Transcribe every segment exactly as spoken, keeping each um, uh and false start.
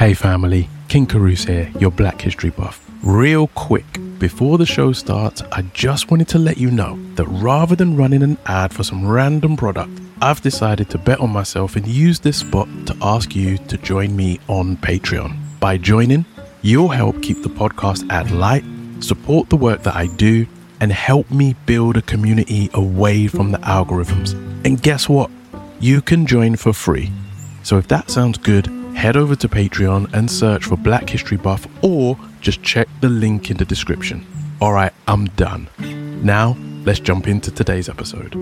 Hey family, King Carouse here, your Black History buff. Real quick, before the show starts, I just wanted to let you know that rather than running an ad for some random product, I've decided to bet on myself and use this spot to ask you to join me on Patreon. By joining, you'll help keep the podcast ad light, support the work that I do, and help me build a community away from the algorithms. And guess what? You can join for free. So if that sounds good, head over to Patreon and search for Black History Buff, or just check the link in the description. All right, I'm done. Now, let's jump into today's episode.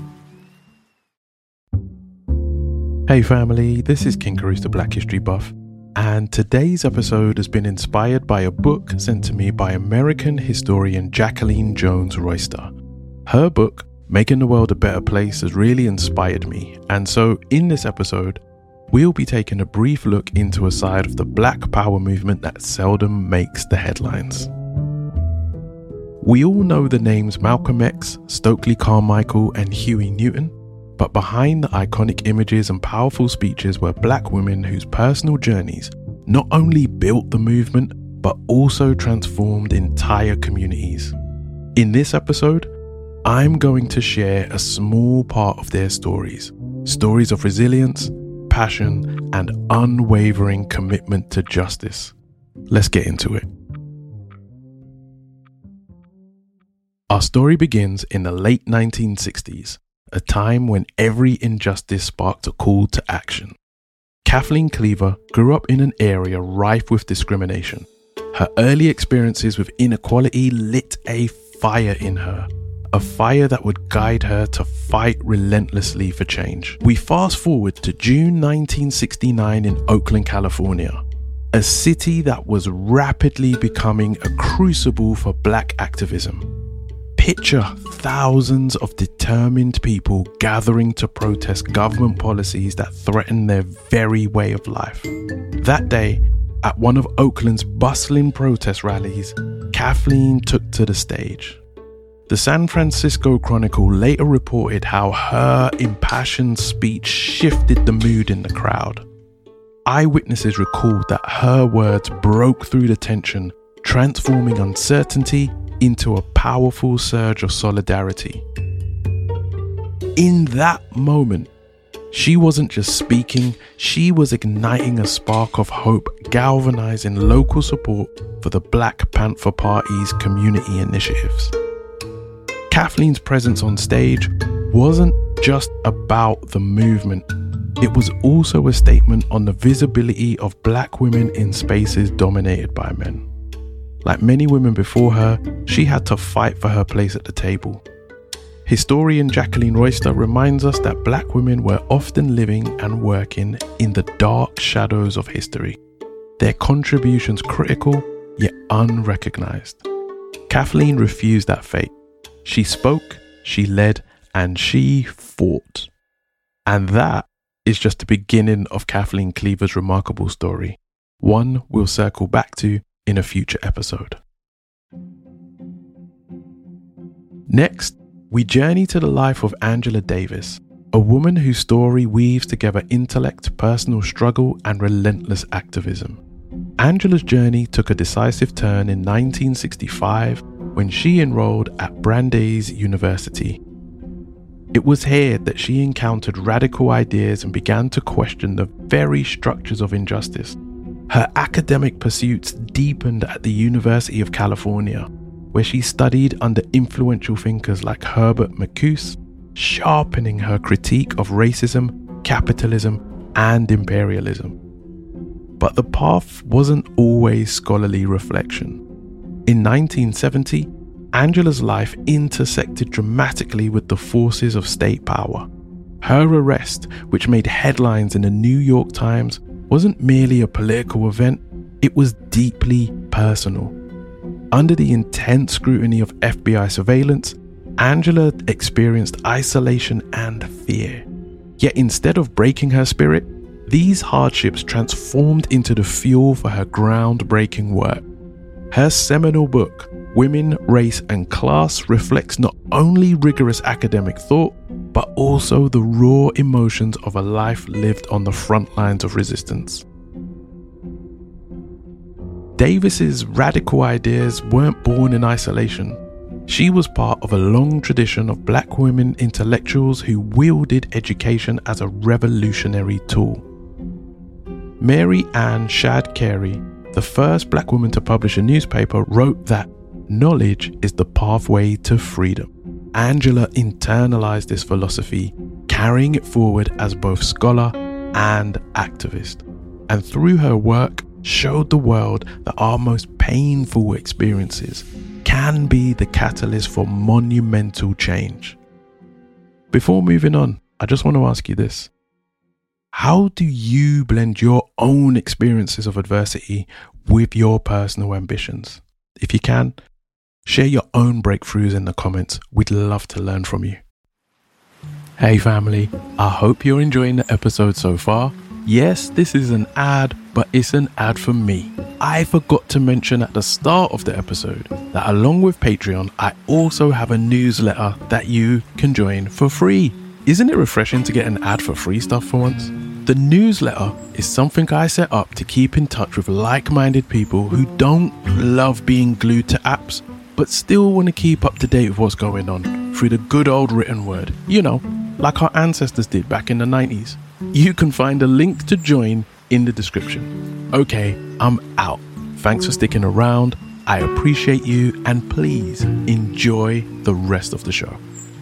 Hey family, this is King Carouse, the Black History Buff, and today's episode has been inspired by a book sent to me by American historian Jacqueline Jones Royster. Her book, Making the World a Better Place, has really inspired me, and so in this episode, we'll be taking a brief look into a side of the Black Power movement that seldom makes the headlines. We all know the names Malcolm X, Stokely Carmichael, and Huey Newton, but behind the iconic images and powerful speeches were Black women whose personal journeys not only built the movement, but also transformed entire communities. In this episode, I'm going to share a small part of their stories, stories of resilience, passion, and unwavering commitment to justice. Let's get into it. Our story begins in the late nineteen sixties, a time when every injustice sparked a call to action. Kathleen Cleaver grew up in an area rife with discrimination. Her early experiences with inequality lit a fire in her. A fire that would guide her to fight relentlessly for change. We fast forward to June nineteen sixty-nine in Oakland, California, a city that was rapidly becoming a crucible for Black activism. Picture thousands of determined people gathering to protest government policies that threaten their very way of life. That day, at one of Oakland's bustling protest rallies, Kathleen took to the stage. The San Francisco Chronicle later reported how her impassioned speech shifted the mood in the crowd. Eyewitnesses recalled that her words broke through the tension, transforming uncertainty into a powerful surge of solidarity. In that moment, she wasn't just speaking, she was igniting a spark of hope, galvanizing local support for the Black Panther Party's community initiatives. Kathleen's presence on stage wasn't just about the movement. It was also a statement on the visibility of Black women in spaces dominated by men. Like many women before her, she had to fight for her place at the table. Historian Jacqueline Royster reminds us that Black women were often living and working in the dark shadows of history, their contributions critical yet unrecognized. Kathleen refused that fate. She spoke, she led, and she fought. And that is just the beginning of Kathleen Cleaver's remarkable story, one we'll circle back to in a future episode. Next, we journey to the life of Angela Davis, a woman whose story weaves together intellect, personal struggle, and relentless activism. Angela's journey took a decisive turn in nineteen sixty-five when she enrolled at Brandeis University. It was here that she encountered radical ideas and began to question the very structures of injustice. Her academic pursuits deepened at the University of California, where she studied under influential thinkers like Herbert Marcuse, sharpening her critique of racism, capitalism, and imperialism. But the path wasn't always scholarly reflection. In nineteen seventy, Angela's life intersected dramatically with the forces of state power. Her arrest, which made headlines in the New York Times, wasn't merely a political event, it was deeply personal. Under the intense scrutiny of F B I surveillance, Angela experienced isolation and fear. Yet instead of breaking her spirit, these hardships transformed into the fuel for her groundbreaking work. Her seminal book, Women, Race and Class, reflects not only rigorous academic thought, but also the raw emotions of a life lived on the front lines of resistance. Davis's radical ideas weren't born in isolation. She was part of a long tradition of black women intellectuals who wielded education as a revolutionary tool. Mary Ann Shadd Cary, the first black woman to publish a newspaper, wrote that knowledge is the pathway to freedom. Angela internalized this philosophy, carrying it forward as both scholar and activist, and through her work showed the world that our most painful experiences can be the catalyst for monumental change. Before moving on, I just want to ask you this. How do you blend your own experiences of adversity with your personal ambitions? If you can, share your own breakthroughs in the comments. We'd love to learn from you. Hey family, I hope you're enjoying the episode so far. Yes, this is an ad, but it's an ad for me. I forgot to mention at the start of the episode that along with Patreon, I also have a newsletter that you can join for free. Isn't it refreshing to get an ad for free stuff for once? The newsletter is something I set up to keep in touch with like-minded people who don't love being glued to apps, but still want to keep up to date with what's going on through the good old written word, you know, like our ancestors did back in the nineties. You can find a link to join in the description. Okay, I'm out. Thanks for sticking around. I appreciate you, and please enjoy the rest of the show.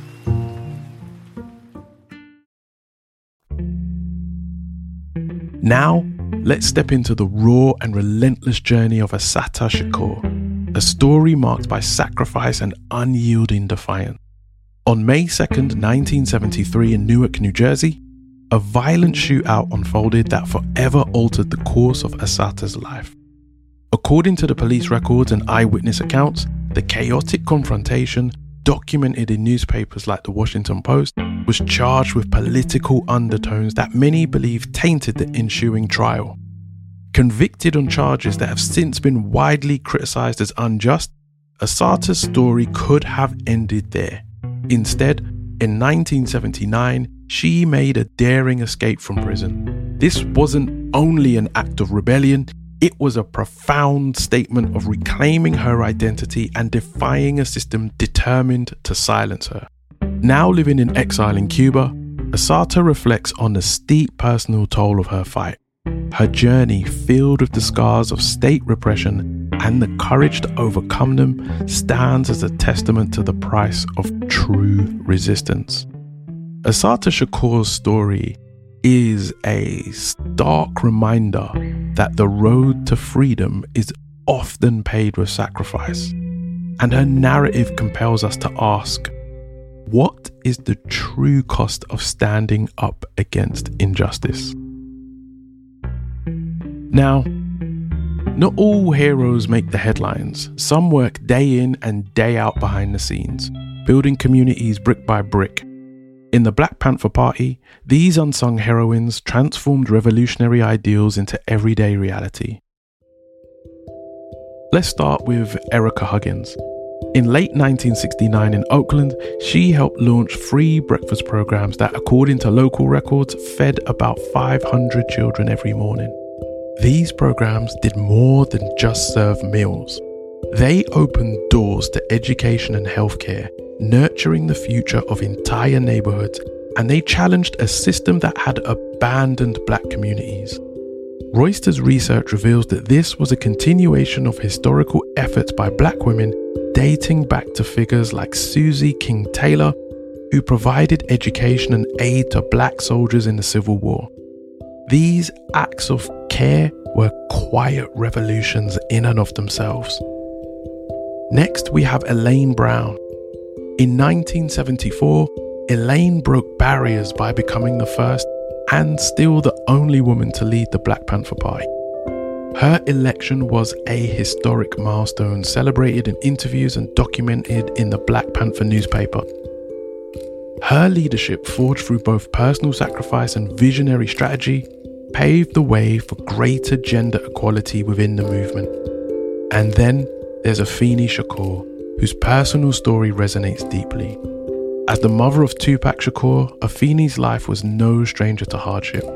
Now, let's step into the raw and relentless journey of Assata Shakur, a story marked by sacrifice and unyielding defiance. On May second, nineteen seventy-three in Newark, New Jersey, a violent shootout unfolded that forever altered the course of Assata's life. According to the police records and eyewitness accounts, the chaotic confrontation, documented in newspapers like the Washington Post, was charged with political undertones that many believe tainted the ensuing trial. Convicted on charges that have since been widely criticized as unjust, Assata's story could have ended there. Instead, in nineteen seventy-nine, she made a daring escape from prison. This wasn't only an act of rebellion, it was a profound statement of reclaiming her identity and defying a system determined to silence her. Now living in exile in Cuba, Assata reflects on the steep personal toll of her fight. Her journey, filled with the scars of state repression and the courage to overcome them, stands as a testament to the price of true resistance. Assata Shakur's story is a stark reminder that the road to freedom is often paved with sacrifice, and her narrative compels us to ask, what is the true cost of standing up against injustice? Now, not all heroes make the headlines. Some work day in and day out behind the scenes, building communities brick by brick. In the Black Panther Party, these unsung heroines transformed revolutionary ideals into everyday reality. Let's start with Erica Huggins. In late nineteen sixty-nine in Oakland, she helped launch free breakfast programs that, according to local records, fed about five hundred children every morning. These programs did more than just serve meals. They opened doors to education and healthcare, nurturing the future of entire neighborhoods, and they challenged a system that had abandoned black communities. Royster's research reveals that this was a continuation of historical efforts by black women dating back to figures like Susie King Taylor, who provided education and aid to black soldiers in the Civil War. These acts of care were quiet revolutions in and of themselves. Next, we have Elaine Brown. In nineteen seventy-four, Elaine broke barriers by becoming the first and still the only woman to lead the Black Panther Party. Her election was a historic milestone, celebrated in interviews and documented in the Black Panther newspaper. Her leadership, forged through both personal sacrifice and visionary strategy, paved the way for greater gender equality within the movement. And then there's Afeni Shakur, whose personal story resonates deeply. As the mother of Tupac Shakur, Afeni's life was no stranger to hardship.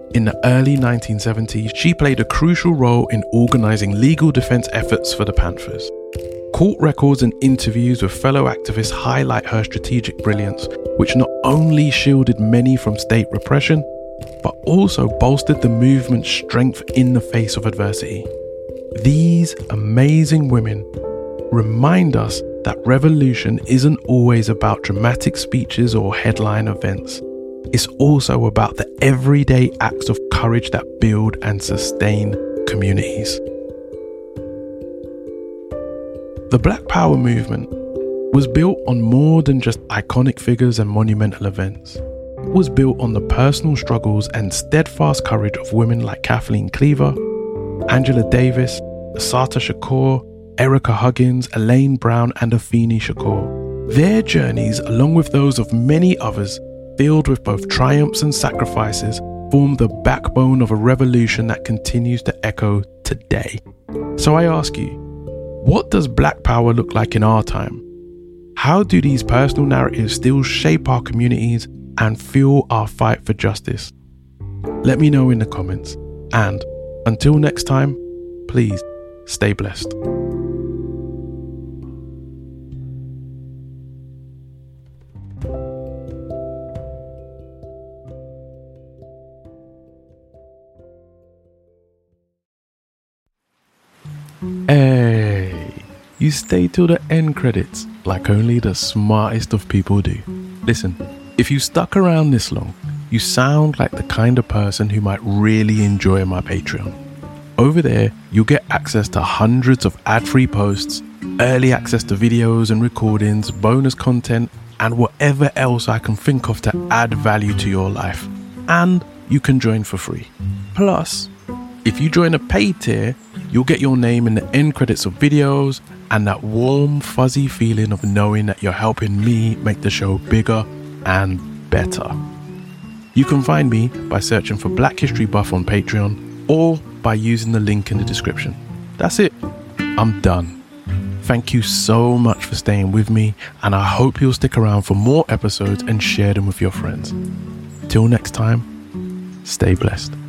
In the early nineteen seventies, she played a crucial role in organising legal defence efforts for the Panthers. Court records and interviews with fellow activists highlight her strategic brilliance, which not only shielded many from state repression, but also bolstered the movement's strength in the face of adversity. These amazing women remind us that revolution isn't always about dramatic speeches or headline events. It's also about the everyday acts of courage that build and sustain communities. The Black Power movement was built on more than just iconic figures and monumental events. It was built on the personal struggles and steadfast courage of women like Kathleen Cleaver, Angela Davis, Assata Shakur, Erica Huggins, Elaine Brown, and Afeni Shakur. Their journeys, along with those of many others, filled with both triumphs and sacrifices, form the backbone of a revolution that continues to echo today. So I ask you, what does Black Power look like in our time? How do these personal narratives still shape our communities and fuel our fight for justice? Let me know in the comments. And until next time, please stay blessed. Hey, you stay till the end credits like only the smartest of people do. Listen, if you stuck around this long, you sound like the kind of person who might really enjoy my Patreon. Over there, you'll get access to hundreds of ad-free posts, early access to videos and recordings, bonus content, and whatever else I can think of to add value to your life. And you can join for free. Plus, if you join a paid tier, you'll get your name in the end credits of videos and that warm, fuzzy feeling of knowing that you're helping me make the show bigger and better. You can find me by searching for Black History Buff on Patreon or by using the link in the description. That's it. I'm done. Thank you so much for staying with me, and I hope you'll stick around for more episodes and share them with your friends. Till next time, stay blessed.